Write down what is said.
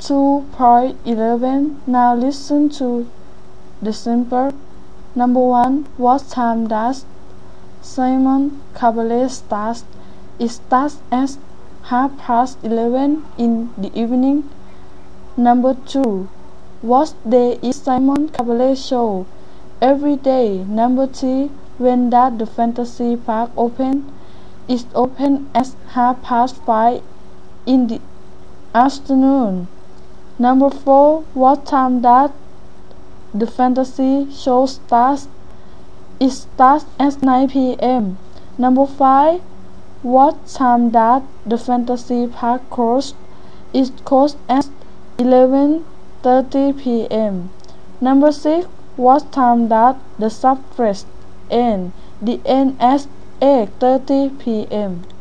2.11. Now listen to the sample. Number 1. What time does Simon Caballé start? It starts at 11:30 in the evening. Number 2. What day is Simon Caballé show? Every day. Number 3. When does the Fantasy Park open? It opens at 5:30 in the afternoon. Number 4. What time does the Fantasy show start? It starts at 9 p.m. Number 5. What time does the Fantasy Park close? It closes at 11:30 p.m. Number 6. What time does the subfest end? The end at 8:30 p.m.